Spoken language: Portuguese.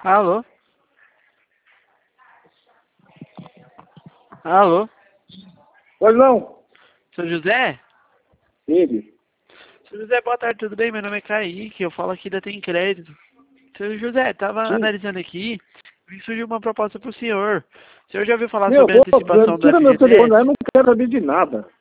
Alô? Alô? Pois não? Seu José? Ele. Seu José, boa tarde, tudo bem? Meu nome é Kaique, eu falo aqui da Tem Crédito. Seu José, tava Sim. analisando aqui e surgiu uma proposta pro senhor. O senhor já ouviu falar Meu, sobre a antecipação do tira meu telefone FGTS? aí, eu não quero saber de nada.